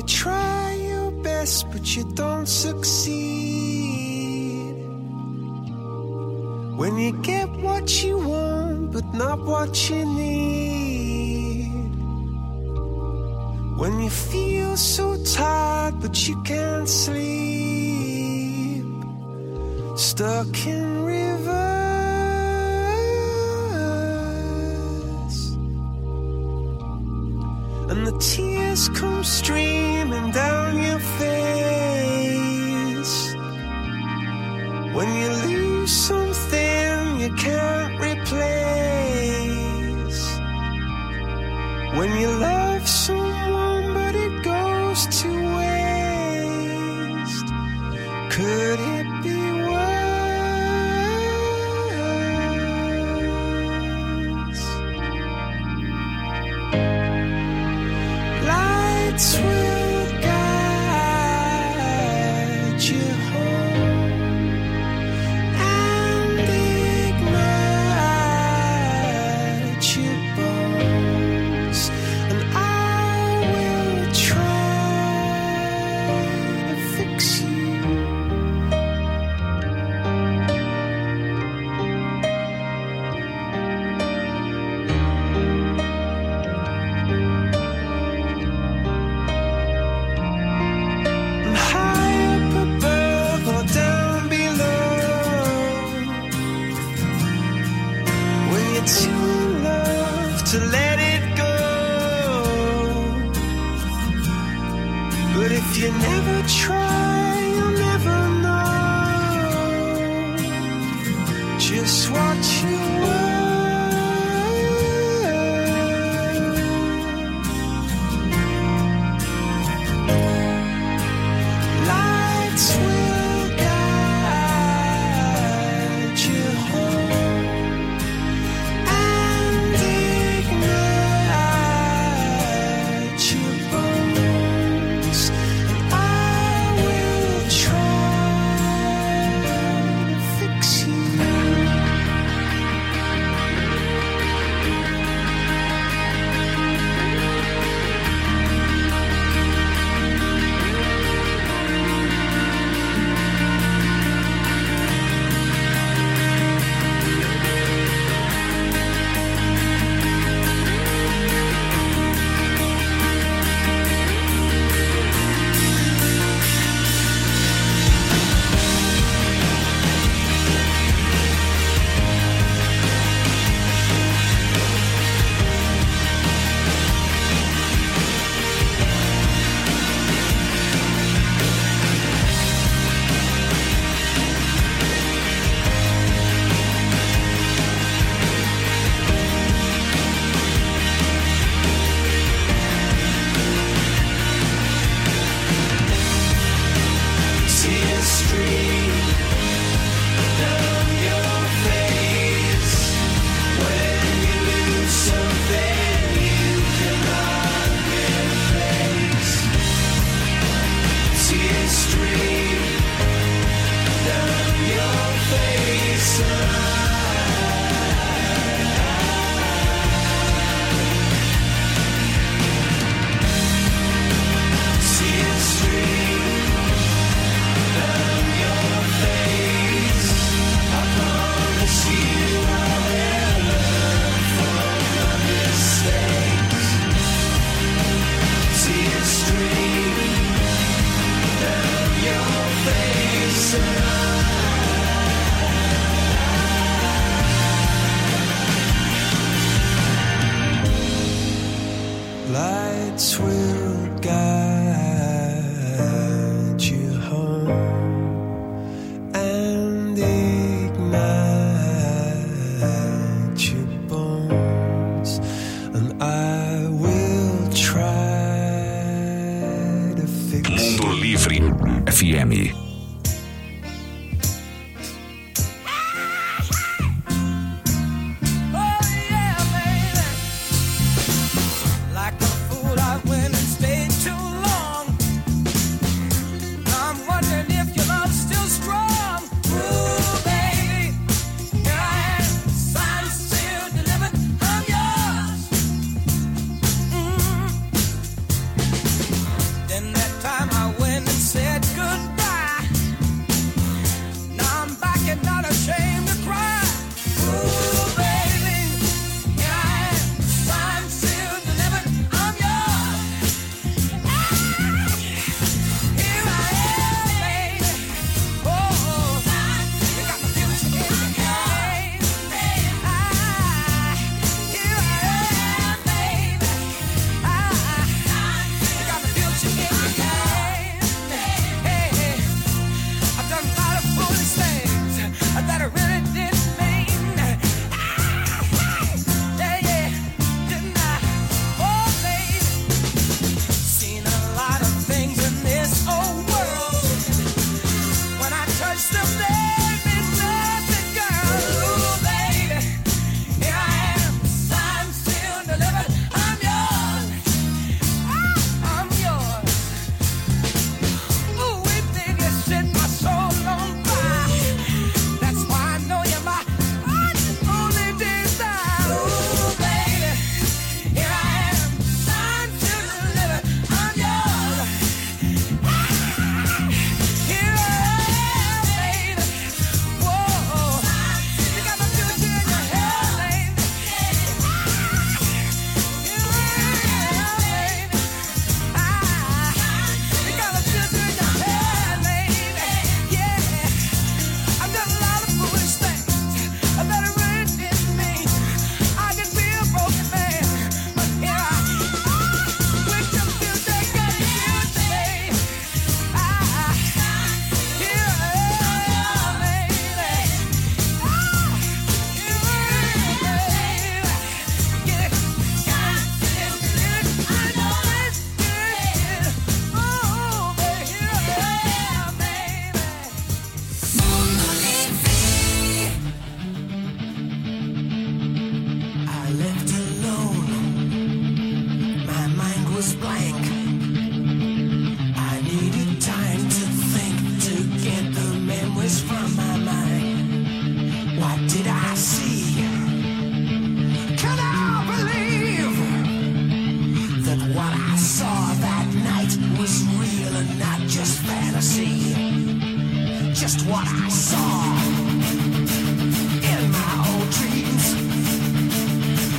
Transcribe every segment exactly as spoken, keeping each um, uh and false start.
try your best but you don't succeed, when you get what you want but not what you need, when you feel so tired but you can't sleep, stuck in rivers and the tears come streaming down your face, when you lose something you can't replace, when you love someone but it goes to waste, could it be lights will guide you home and ignite your bones, and I will try to fix you. To let it go, but if you never try, you'll never know just what you were. Lights will guide you home. Lights will guide you home and ignite your bones, and I will try to fix you. Mundo Livre F M. Then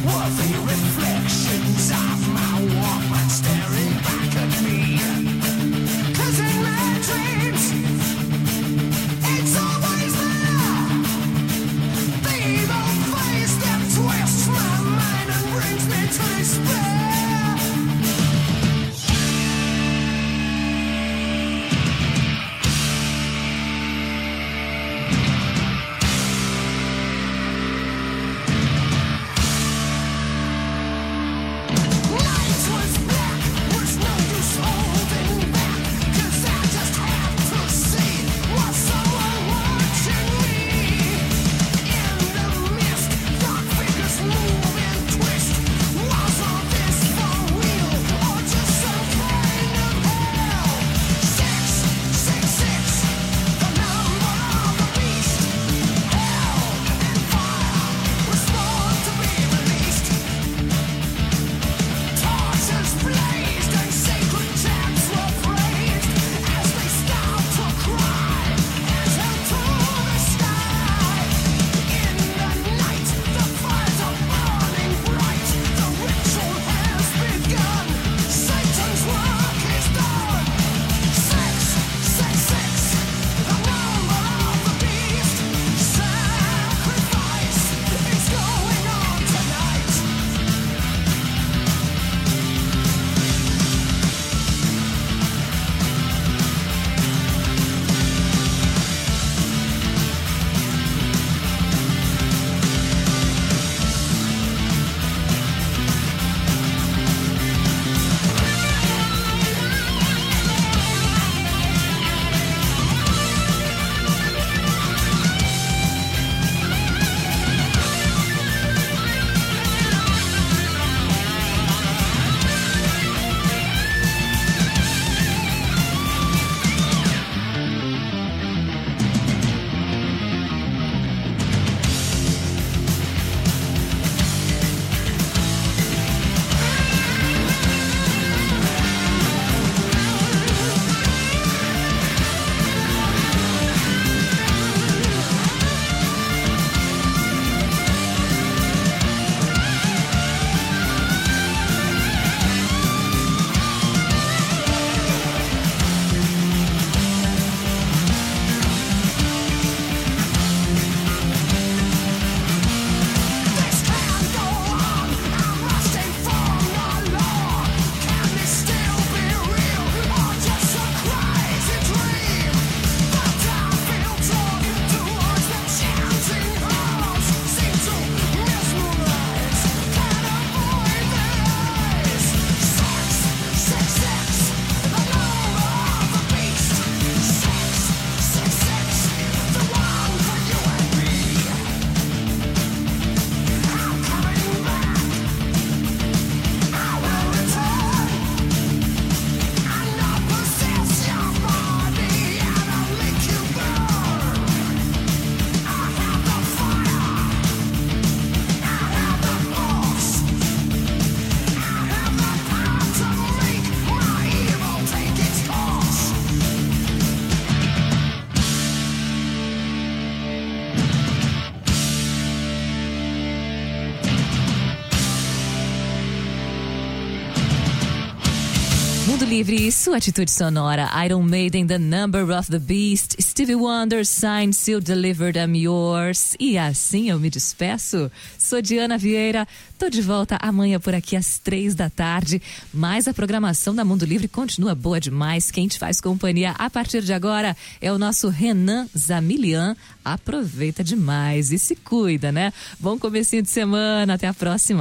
Mundo Livre e sua atitude sonora. Iron Maiden, The Number of the Beast, Stevie Wonder, Signed, Sealed, Delivered, I'm Yours. E assim eu me despeço. Sou Diana Vieira, tô de volta amanhã por aqui às três da tarde. Mas a programação da Mundo Livre continua boa demais. Quem te faz companhia a partir de agora é o nosso Renan Zamilian. Aproveita demais e se cuida, né? Bom comecinho de semana, até a próxima.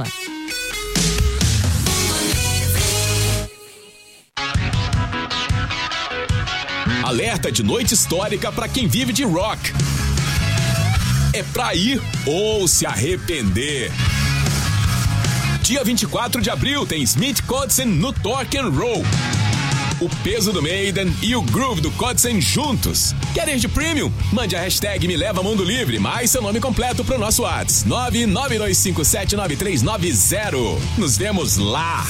Alerta de noite histórica para quem vive de rock. É pra ir ou se arrepender. Dia vinte e quatro de abril tem Smith Kotzen no Torque and Roll. O peso do Maiden e o groove do Kotzen juntos. Quer ir de premium? Mande a hashtag Me Leva Mundo Livre, mais seu nome completo pro nosso WhatsApp nove nove dois cinco sete nove três nove zero. Nos vemos lá.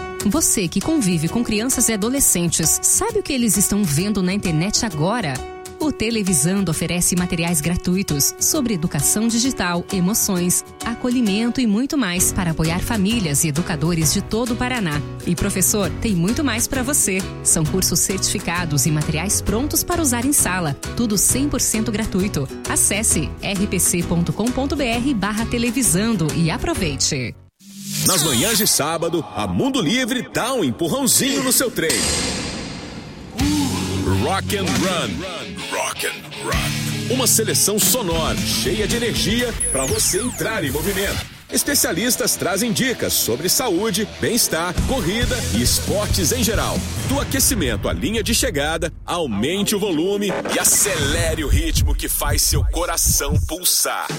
Você que convive com crianças e adolescentes, sabe o que eles estão vendo na internet agora? O Televisando oferece materiais gratuitos sobre educação digital, emoções, acolhimento e muito mais para apoiar famílias e educadores de todo o Paraná. E professor, tem muito mais para você. São cursos certificados e materiais prontos para usar em sala. Tudo cem por cento gratuito. Acesse r p c ponto com ponto b r barra televisando e aproveite. Nas manhãs de sábado, a Mundo Livre dá um empurrãozinho no seu trem. Rock and Run. Rock and Run. Uma seleção sonora, cheia de energia para você entrar em movimento. Especialistas trazem dicas sobre saúde, bem-estar, corrida e esportes em geral. Do aquecimento à linha de chegada, aumente o volume e acelere o ritmo que faz seu coração pulsar.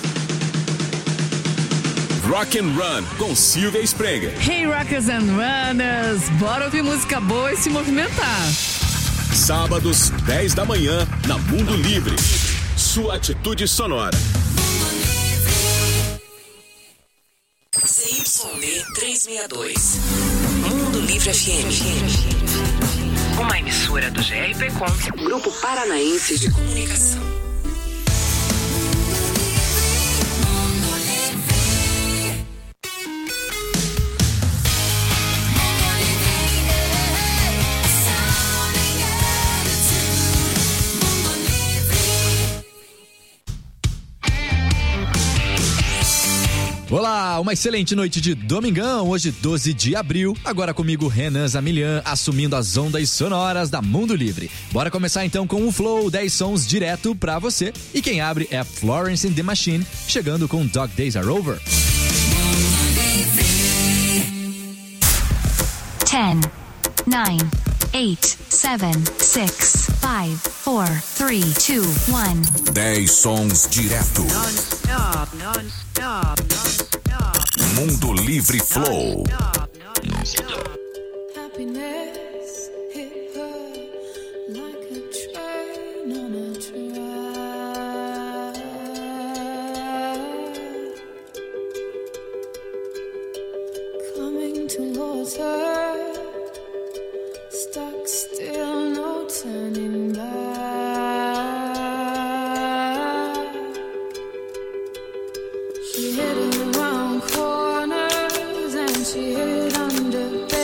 Rock and Run, com Silvia Sprenger. Hey Rockers and Runners, bora ouvir música boa e se movimentar. Sábados, dez da manhã, na Mundo Livre. Sua atitude sonora. C Y D trezentos e sessenta e dois. Mundo Livre F M. Uma emissora do G R P Com, Grupo Paranaense de Comunicação. Olá, uma excelente noite de domingão, hoje doze de abril, agora comigo Renan Zamilian, assumindo as ondas sonoras da Mundo Livre. Bora começar então com o Flow, dez sons direto pra você, e quem abre é a Florence and the Machine, chegando com Dog Days Are Over. ten, nine, eight, seven, six, five, four, three, two, one. dez sons direto. Non-stop, non-stop, non-stop. Mundo Livre Flow. Happiness hit her like a train on a track. Coming towards her, stuck still, no turning back. She hid around corners and she hid under bed.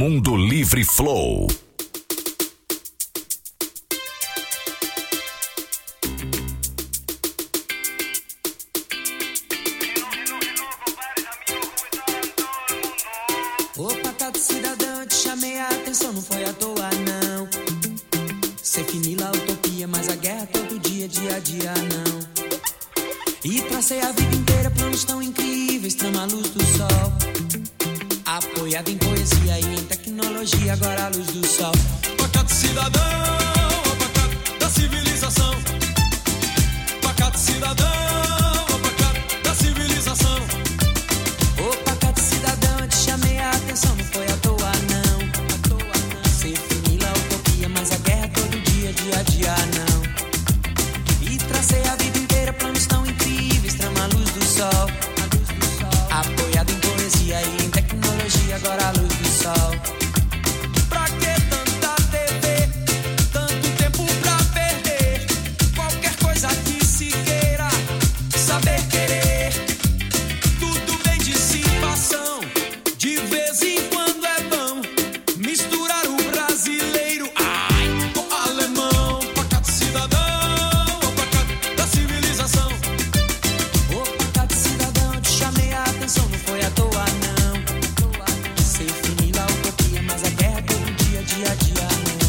Mundo Livre Flow. Opa, tá de cidadão, te chamei a atenção, não foi à toa não. Cê finila a utopia, mas a guerra todo dia, dia a dia não. E tracei a vida inteira planos tão incríveis, trama a luz do sol. Apoiado em poesia e em tecnologia, agora a luz do sol. Pacato cidadão, pacato da civilização. Pacato cidadão, pacato da civilização. Ô pacato cidadão, eu te chamei a atenção, não foi à toa não. À toa não. Cê finila a utopia, mas a guerra todo dia, dia a dia não. E tracei a vida inteira planos tão incríveis, trama a luz do sol. Apoiado em poesia e em tecnologia, agora a luz do sol. Pra que tanta T V? Tanto tempo pra perder. Qualquer coisa que se queira, saber querer. Tudo bem dissipação, de vez em quando é bom misturar o brasileiro, ai, com o alemão. Pacato cidadão, pacato da civilização. Ô pacato cidadão, te chamei a atenção, não foi à toa não. Cê finila a utopia, mas a guerra todo dia, dia a dia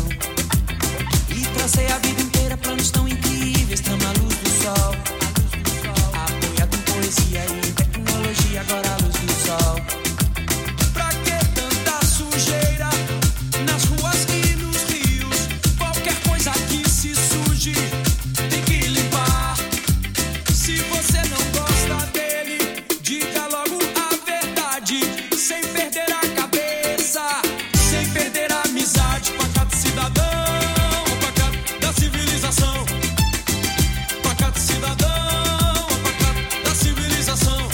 não. E tracei a vida inteira planos tão incríveis, trama a luz do sol. Apoiado em poesia e em tecnologia, agora a luz do sol. Pra que tanta sujeira nas ruas e nos rios? Qualquer coisa que se suje tem que limpar. Se você não gosta dele, diga logo a verdade, sem perder a cabeça, sem perder a amizade. Pacato cidadão, pacato da civilização. Pacato cidadão, pacato da civilização.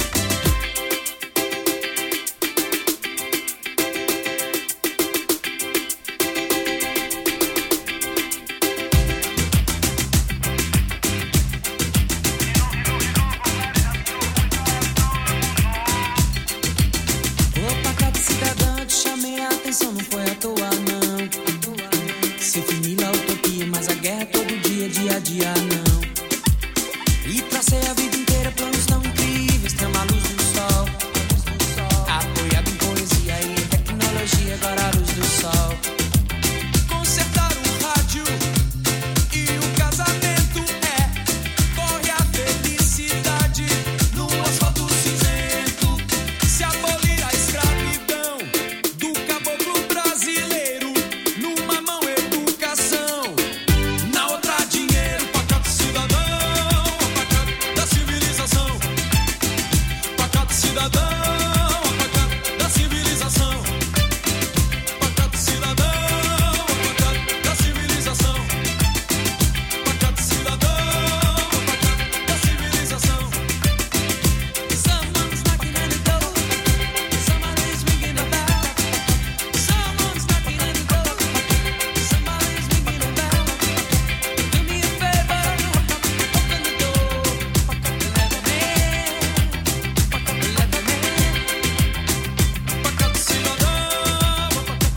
Ô pacato cidadão, te chamei a atenção, não foi à toa não. Cê finila a utopia, mas a guerra todo dia, dia a dia não. E tracei a vida inteira planos tão incríveis, trama a luz do sol. Apoiado em poesia e em tecnologia, agora a luz do sol. Consertar o rádio e o casamento é. Corre a felicidade no asfalto cinzento. Se abolir a escravidão do caboclo brasileiro, numa mão educação, na outra dinheiro. Pacato cidadão, pacato da civilização. Pacato cidadão, pacato da civilização. Pacato cidadão, pacato da civilização. Pacato cidadão, pacato da civilização. Someone's knocking at the door. Somebody's ringing a bell. Someone's knocking at the door. Somebody's ringing a bell. Do me a favor, open the door. Let them in. Let them in. Pacato cidadão,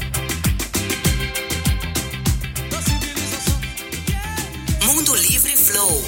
da civilização. Mundo Livre Flow.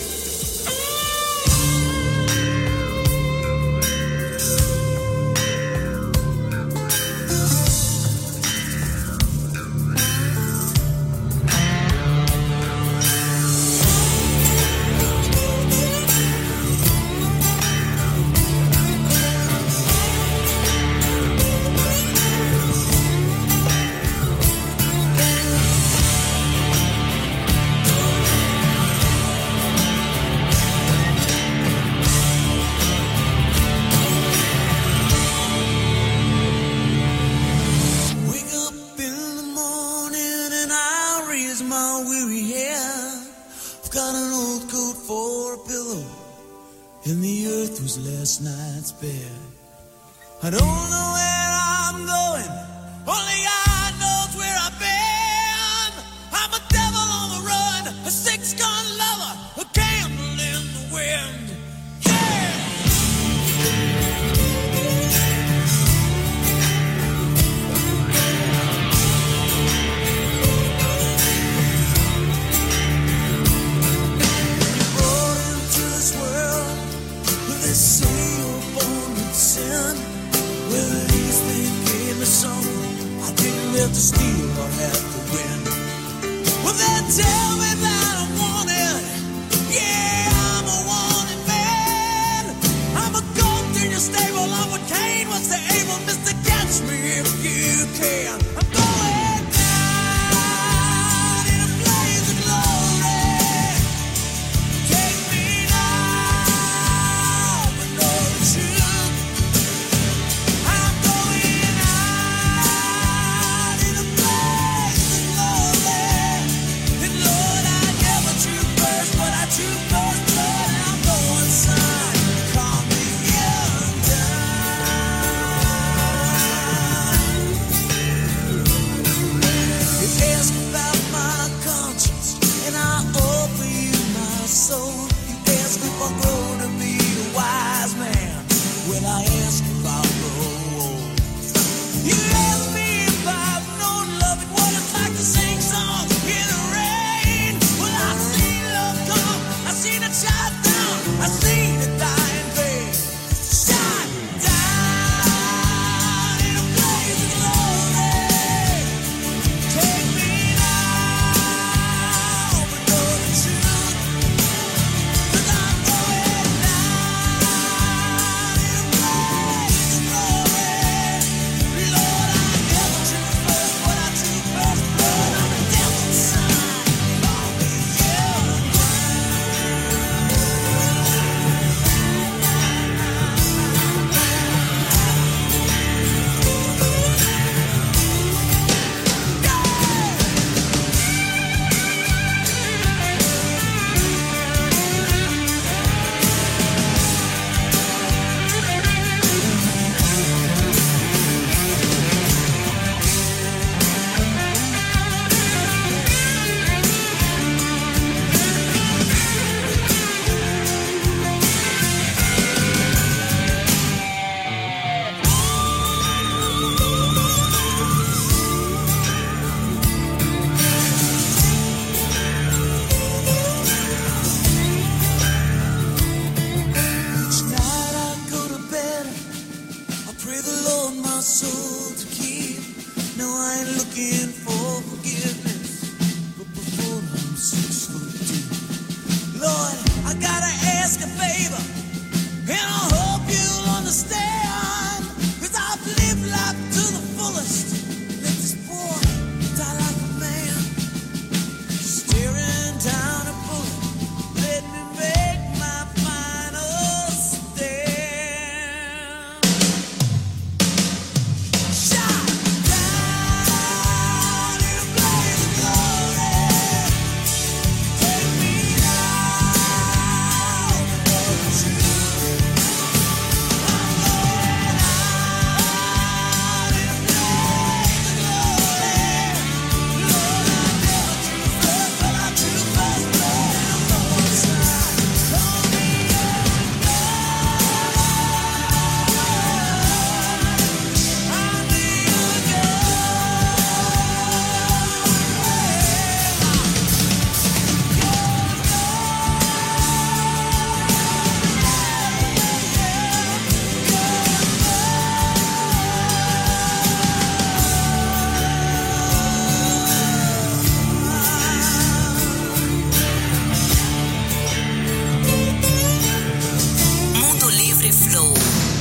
Wake up in the morning and I raise my weary head. I've got an old coat for a pillow and the earth was last night's bed. I don't know where I'm going, only God knows where I've been. I'm a devil on the run, a six-gun lover, a candle in the wind. Yeah! tell me that I'm wanted. Yeah, I'm a wanted man. I'm a goat in your stable. I'm what Cain was to Abel. Mister Catch me if you can. I'm going down in a blaze of glory. Take me now, but know the truth. I'm going out in a blaze of glory. And Lord, I never choose first, but I choose first blood. I'm going son, call me you ask about my conscience, and I offer you my soul. You ask if I grow to be a wise man, well, I ask if I grow old. You ask me if I've known love and what it's like to sing songs in the rain. Well, I've seen love come, I've seen it shine down, I've seen it die in vain. Shine down in a blaze of glory. Take me now, but know the truth. 'Cause I'm going down in a blaze of glory. Lord, I never choose first, but I choose first blood. I'm a devil's son, call me young. Each night I go to bed, I pray the Lord my soul to keep. No, I ain't looking for forgiveness, but before I'm six foot deep. Lord, I gotta ask a favor, and I hope you'll understand. 'Cause I've lived life to the fullest, let this boy die like a man. Staring down a bullet, let me make my final stand. Shine down in a blaze of glory. Take me now, but know the truth. I'm going out in a blaze of glory. Lord, I never choose first, but I choose first blood. I'm going son, call me young God. I'm the young Mundo Livre Flow.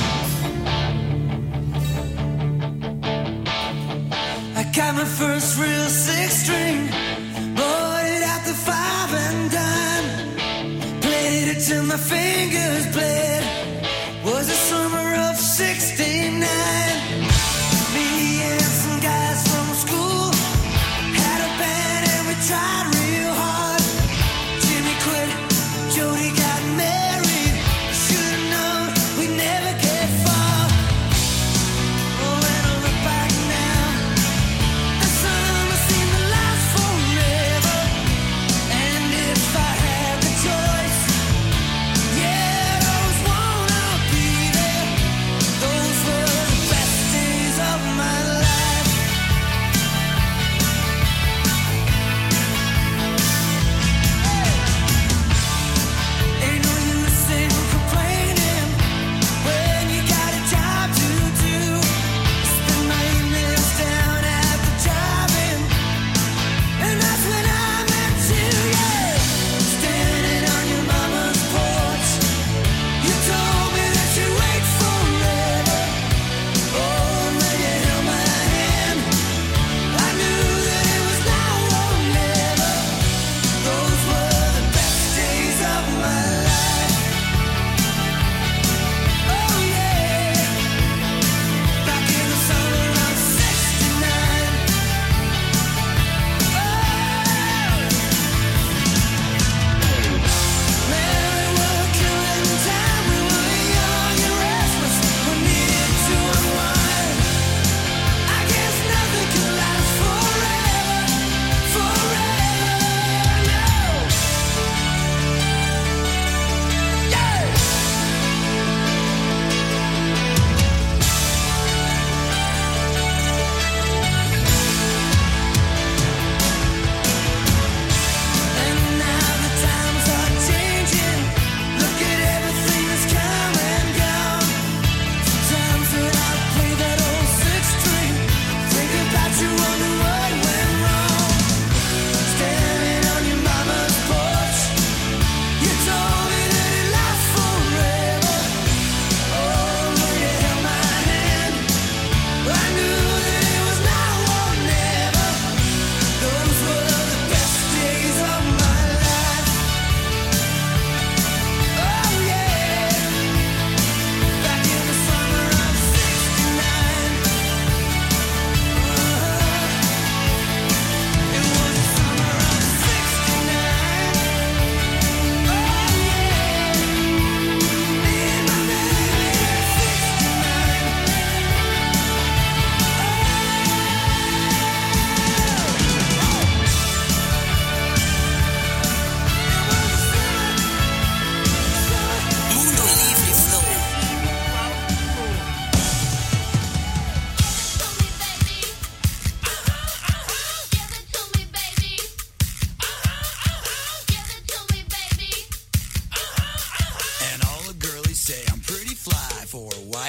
I got my first real six string, bought it at the five and dime, played it till my fingers bled. Was the summer of sixty-nine. Me and some guys from school had a band and we tried real hard. Jimmy quit, Jody got married. Should've known we'd never get far. Oh, when I look back now, the summer seemed to last forever. And if I had the choice, yeah,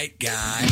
white guy.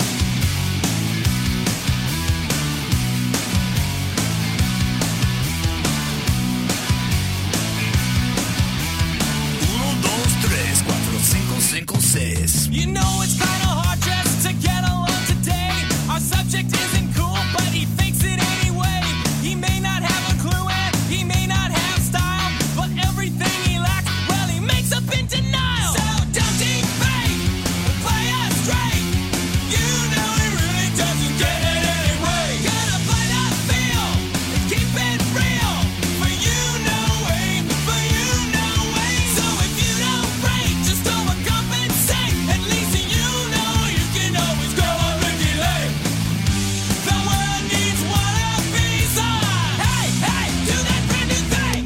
You know it's kinda hard just to get along today. Our subject isn't cool, but he fakes it anyway. He may not have a clue and he may not have style, but everything he lacks, well, he makes up in denial. So don't defame, play us straight. You know he really doesn't get it anyway. Gotta play the field and keep it real. For you know way, for you know way. So if you don't break, just overcompensate. At least you know you can always go on Ricky Lake. The world needs one of these. Hey, hey, do that brand new thing.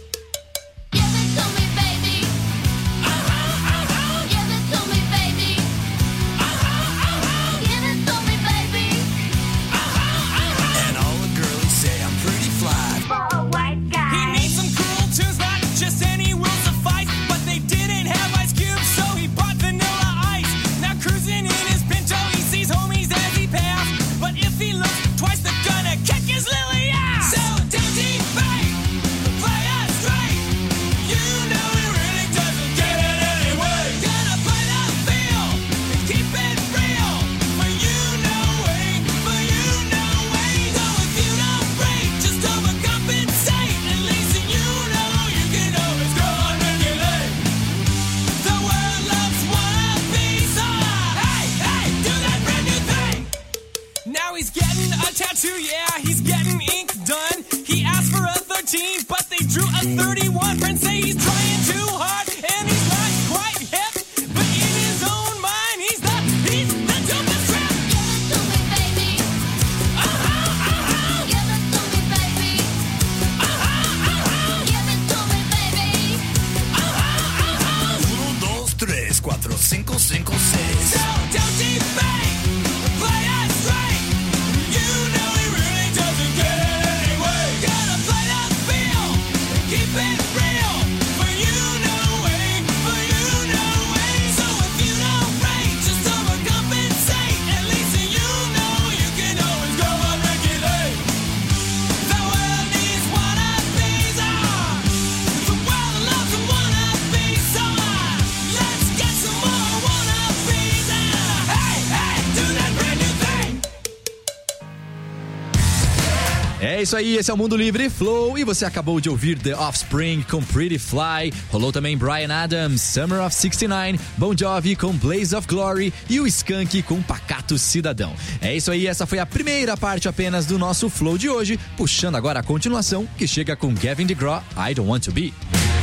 Give it to me, baby. Uh-huh, uh-huh. Give it to me, baby. Uh-huh, uh-huh. Give it to me, baby. Uh-huh, uh-huh. And all the girlies say I'm pretty fly. For a white He guy. needs some cool tunes, not just any will suffice. But they didn't have Ice Cube, so he bought Vanilla Ice. Now cruising in his Pinto, he sees homies as he pass. But if he looks twice, they're gonna kick his lily ass. So don't defame, play us straight. You know he really doesn't get it anyway. Gotta play the field and keep it real. For you know way, for you know way. So if you don't break, just overcompensate. At least you know you can always go on Ricky Lake. The world loves one of these. Hey, hey, do that brand new thing. Now he's getting a tattoo, yeah, he's getting ink done. He asked for a thirteen, but they drew a thirty-one. Friends say he's trying too hard, and he's not quite hip. But in his own mind, he's the, he's the dopest trip. Give it to me, baby. Uh-huh, uh-huh, Give it to me, baby. uh-huh, uh-huh, Give it to me, baby. uh-huh, uh-huh. Uno, dos, tres, cuatro, cinco, cinco, seis. So don't defame, play us straight. You know he really doesn't get it anyway. Gotta play the field and keep it real. For you know way, for you know way. So if you don't break, just overcompensate. At least you know you can always go on Ricky Lake. The world needs one of these. Ah, the world loves one of these. So ah, let's get some more one of these. Ah, hey, hey, do that brand new thing. É isso aí, esse é o Mundo Livre Flow e você acabou de ouvir The Offspring com Pretty Fly, rolou também Bryan Adams, Summer of sessenta e nove, Bon Jovi com Blaze of Glory e o Skank com Pacato Cidadão. É isso aí, essa foi a primeira parte apenas do nosso Flow de hoje, puxando agora a continuação que chega com Gavin DeGraw, I Don't Want to Be.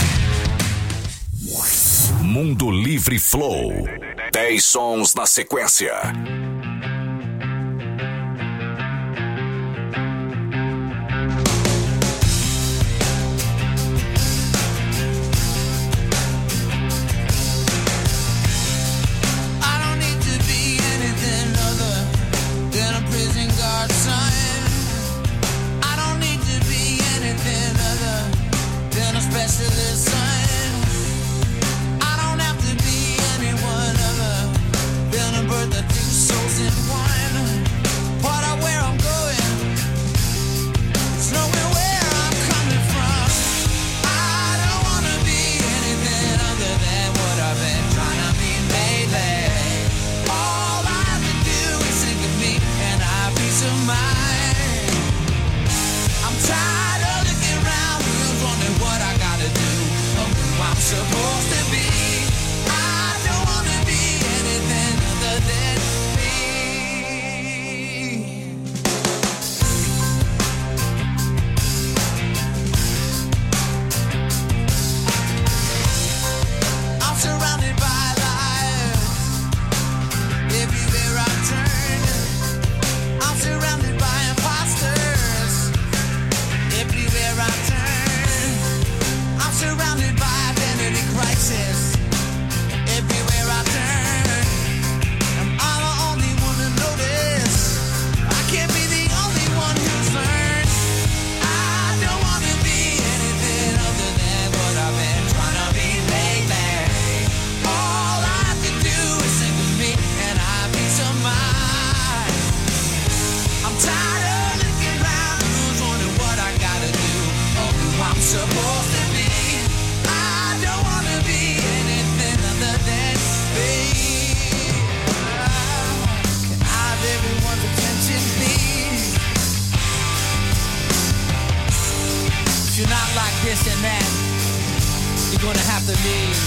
Mundo Livre Flow. dez sons na sequência. I don't need to be anything other than a prison guard, son. I don't need to be anything other than a specialist, son. I don't have to be anyone other than a bird that do so you're not like this and that, you're gonna have to leave.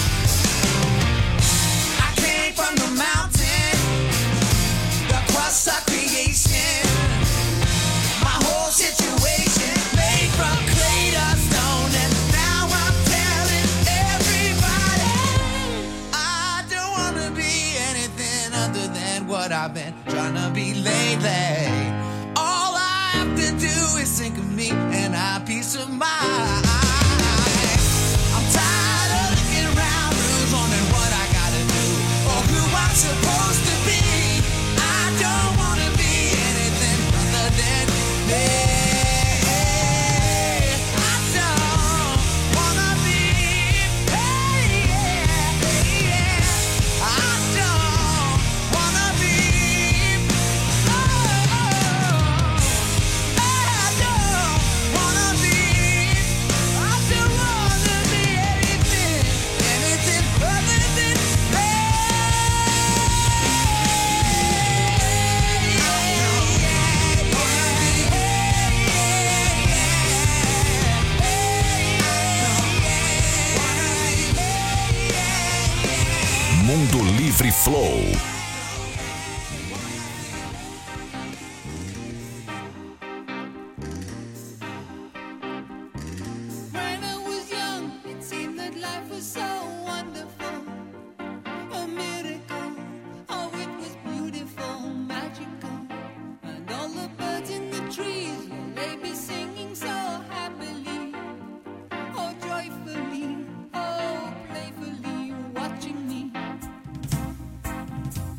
I came from the mountain, the crust of creation. My whole situation made from clay to stone, and now I'm telling everybody I don't wanna be anything other than what I've been trying to be lately. All I have to do is think of me and have peace of mind. I'm tired of looking around, who's wondering what I gotta do or who I'm supposed to be. I don't wanna be anything other than me. I don't wanna be, hey, yeah, hey, yeah. I don't wanna be, oh, I don't wanna be, I don't wanna be anything, anything other than me. Mundo Livre Flow. When I was young, it seemed that life was so wonderful, a miracle. Oh, it was beautiful, magical, and all the birds in the trees, they be singing so happily, oh joyfully, oh playfully, watching me.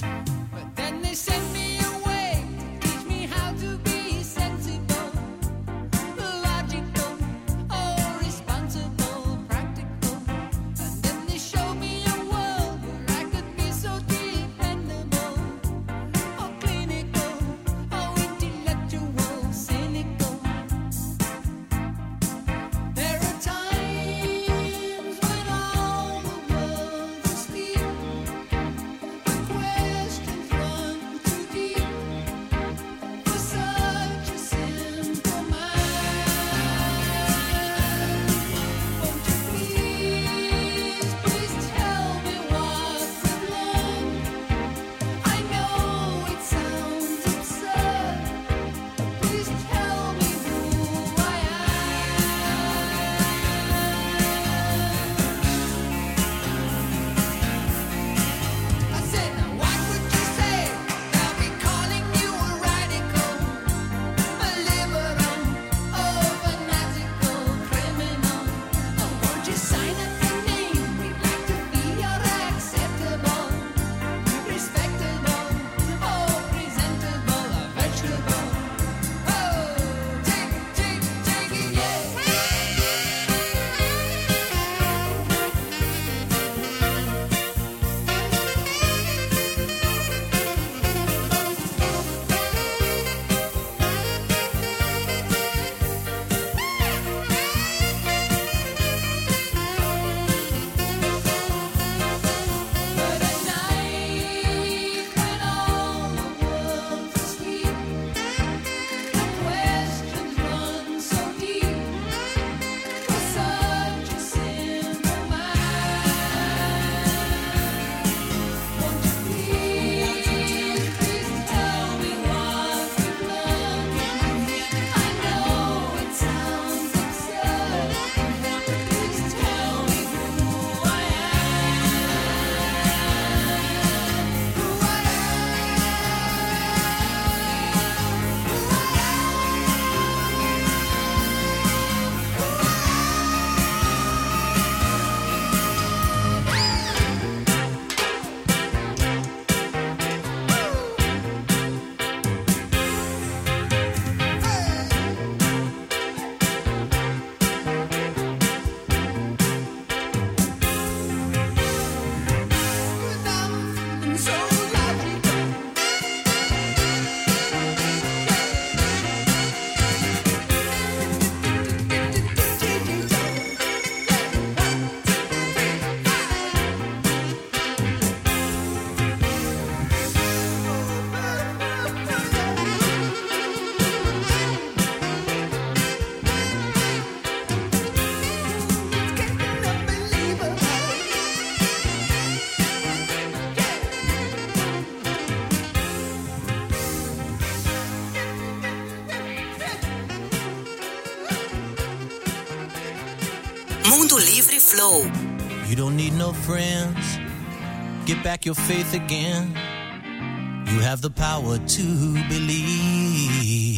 Mundo Livre Flow. You don't need no friends. Get back your faith again. You have the power to believe.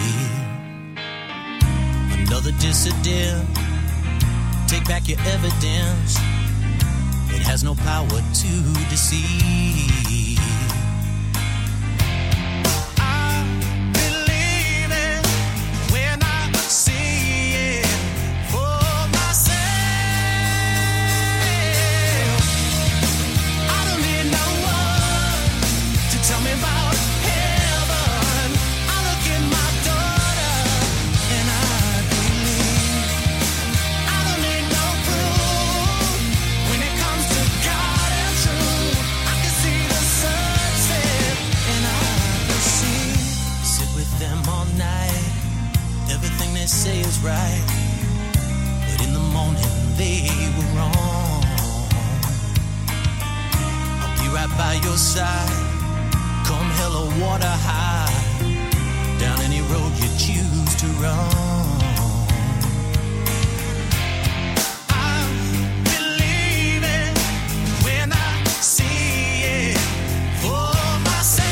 Another dissident. Take back your evidence. It has no power to deceive. I believe it when I see it for myself. I don't need no one to tell me about heaven. I look at my daughter and I believe. I don't need no proof when it comes to God and truth. I can see the sunset and I perceive. Sit with them all night. Everything they say is right, but in the morning they were wrong. I'll be right by your side. Come hell or water high, down any road you choose to run. I believe it when I see it for myself.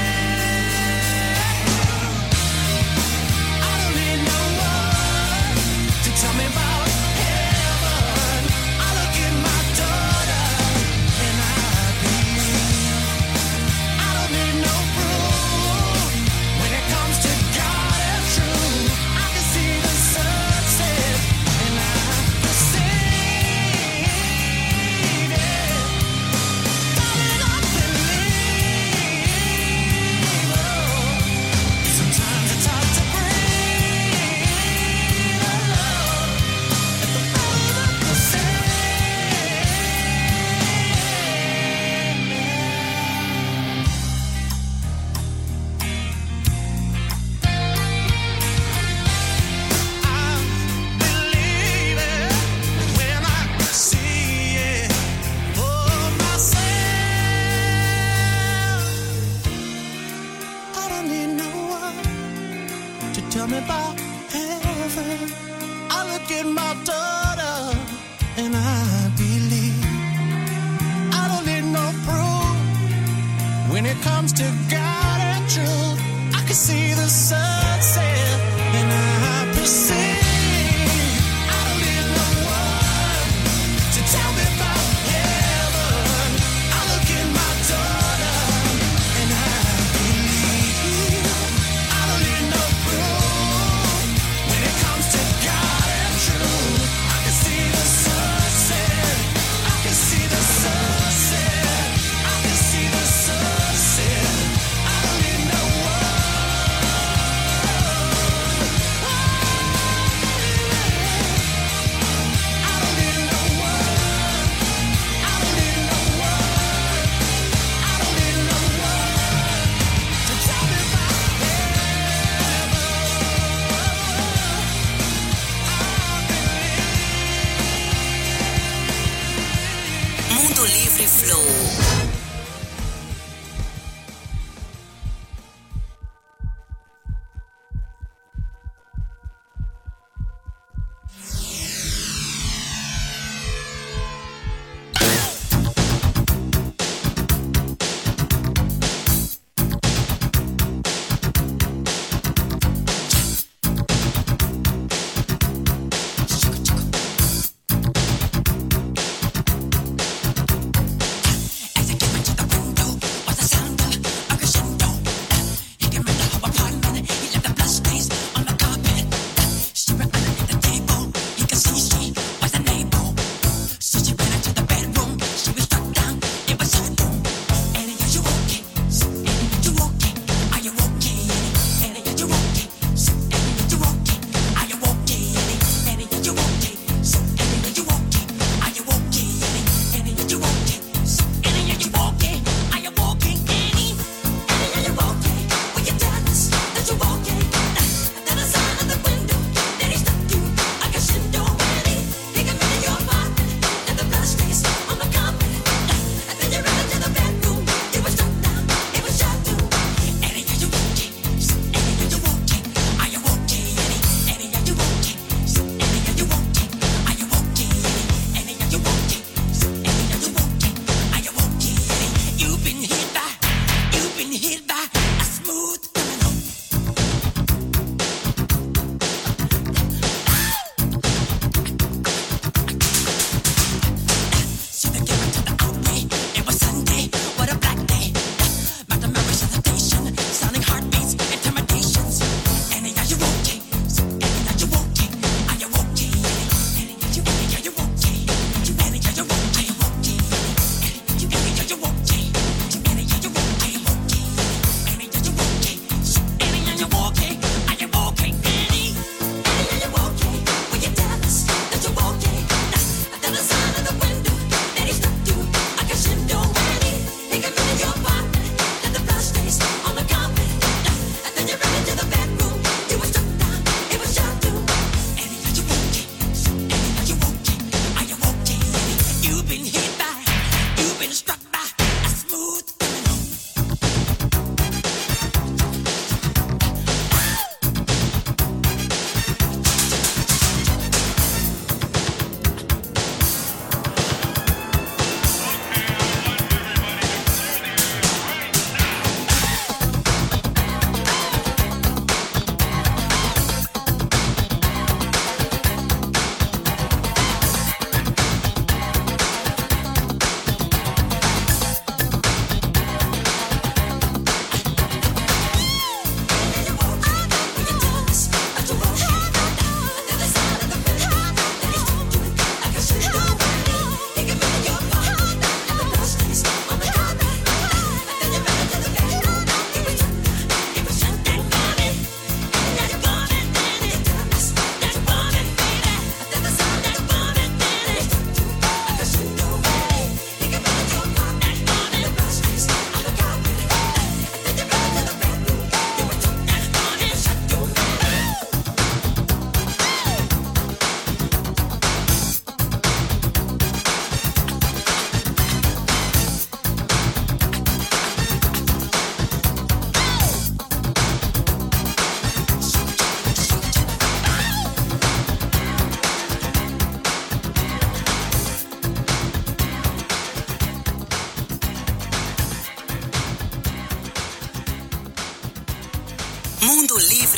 I don't need no one to tell me about heaven. I look at my daughter and I believe. I don't need no proof when it comes to God and truth. I can see the sunset and I perceive it. Darling, I believe. Oh, sometimes it's hard to breathe. Oh, at the bottom of the sea. I believe it when I see it for myself. I don't need no one to tell me about heaven. I look at my daughter and I believe. I don't need no proof when it comes to God and truth. I can see the sunset and I perceive. I don't need no one to tell me about heaven. I look at my daughter and I believe. I don't need no proof when it comes to God and truth. I can see the sunset. I can see the sunset. I can see the sunset. I don't need no Mundo Livre Flow.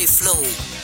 Flow.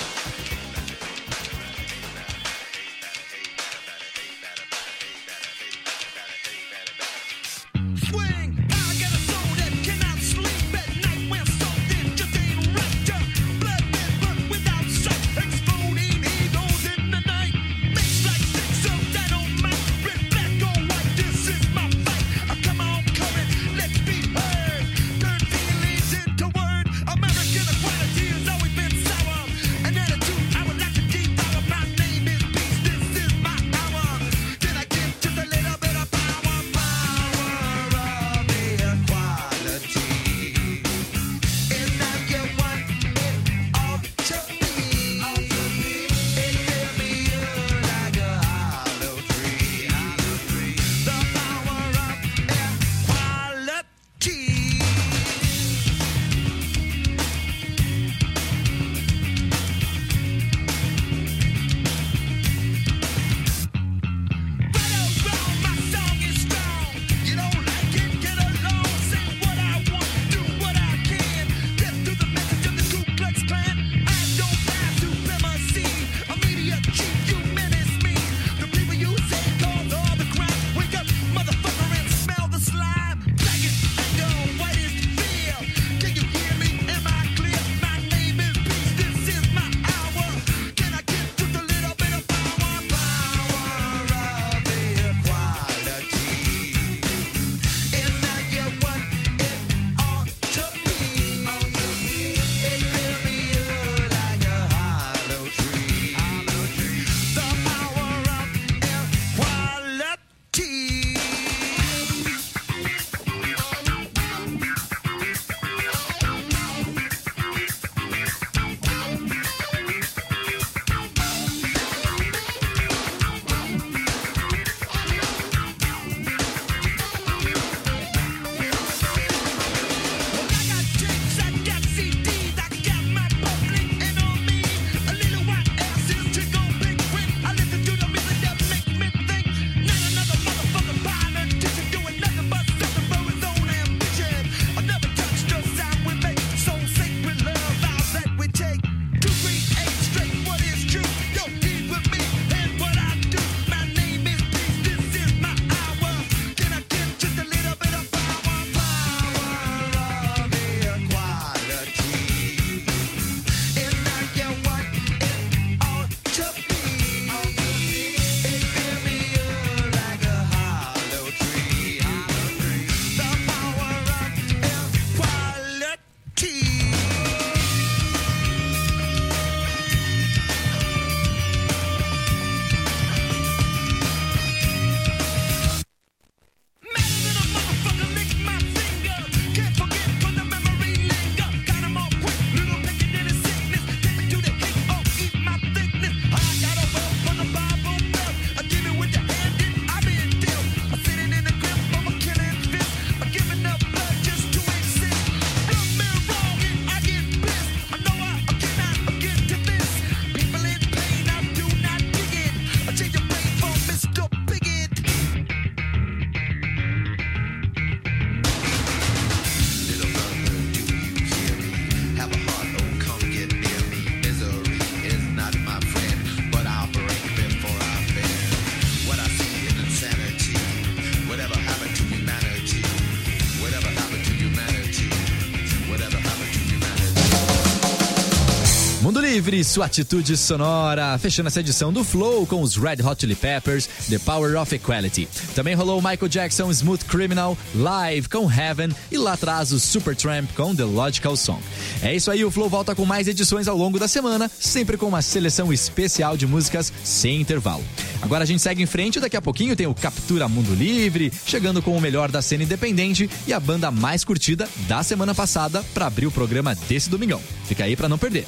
Mundo Livre, sua atitude sonora, fechando essa edição do Flow com os Red Hot Chili Peppers, The Power of Equality. Também rolou Michael Jackson, Smooth Criminal, Live com Heaven e lá atrás o Supertramp com The Logical Song. É isso aí, o Flow volta com mais edições ao longo da semana, sempre com uma seleção especial de músicas sem intervalo. Agora a gente segue em frente, daqui a pouquinho tem o Captura Mundo Livre, chegando com o melhor da cena independente e a banda mais curtida da semana passada para abrir o programa desse domingão. Fica aí para não perder.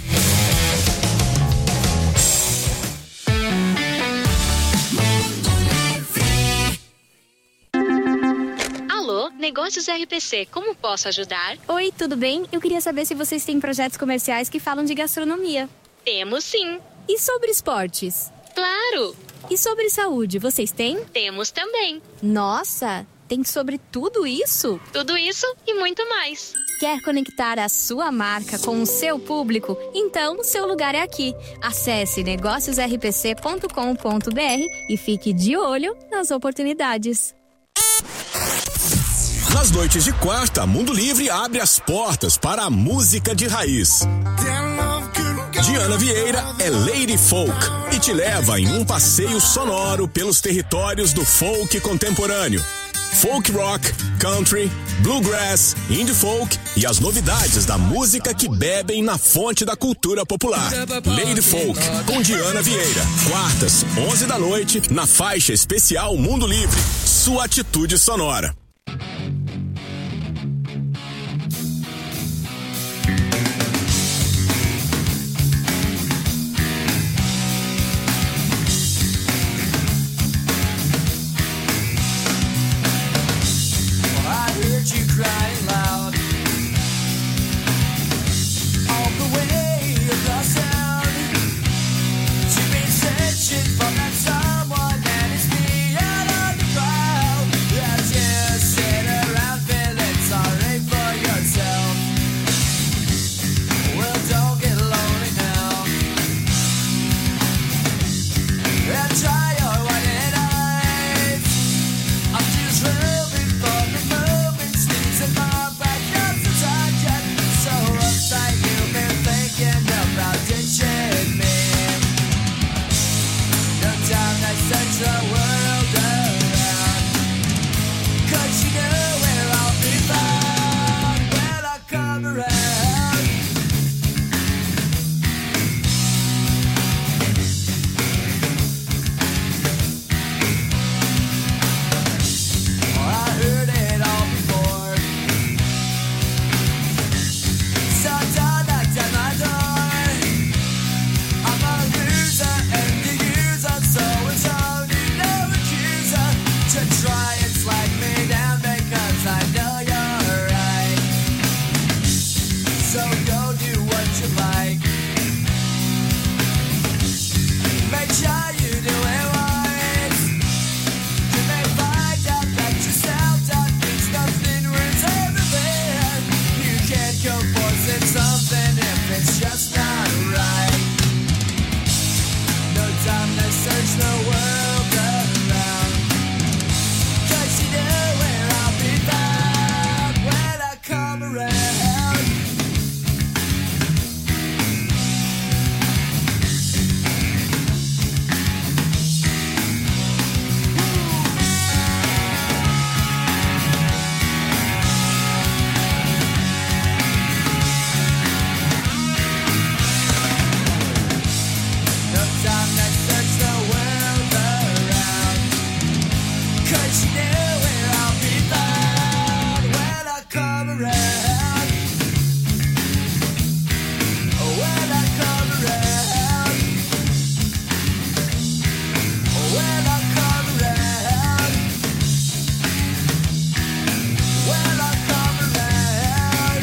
Alô, Negócios R P C, como posso ajudar? Oi, tudo bem? Eu queria saber se vocês têm projetos comerciais que falam de gastronomia. Temos sim. E sobre esportes? Claro! E sobre saúde, vocês têm? Temos também. Nossa! tem sobre tudo isso? Tudo isso e muito mais. Quer conectar a sua marca com o seu público? Então, o seu lugar é aqui. Acesse negócios r p c ponto com ponto b r e fique de olho nas oportunidades. Nas noites de quarta, Mundo Livre abre as portas para a música de raiz. Diana Vieira é Lady Folk e te leva em um passeio sonoro pelos territórios do folk contemporâneo. Folk rock, country, bluegrass, indie folk e as novidades da música que bebem na fonte da cultura popular. Lady Folk, com Diana Vieira. Quartas, onze da noite, na faixa especial Mundo Livre. Sua atitude sonora. You crying loud all the way across town. You've been searching for that someone that is beyond the crowd. As you sit around feeling sorry for yourself. Well, don't get lonely now. And try your one and eyes. I'm just hoping for the moment. In my backyard since I got so uptight, you've been thinking about ditching me. No time to search the world around, 'cause you know where I'll be found when I come around. Oh, I heard it all before. So don't knock down my door. I'm a loser and the user, so it's only no accuser to try and slide me down because I know you're right. So go do what you like. Make sure you do it wise. You may find out that yourself that thinks nothing ruins everything. You can't go forcing something if it's just not right. No time to search the world around, 'cause you know where I'll be found when I come around. No time to search the world around, 'cause you know where I'll be found when I come around. When I come around. When I come around. When I come around.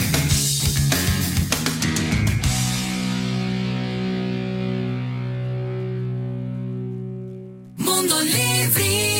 Mundo Livre.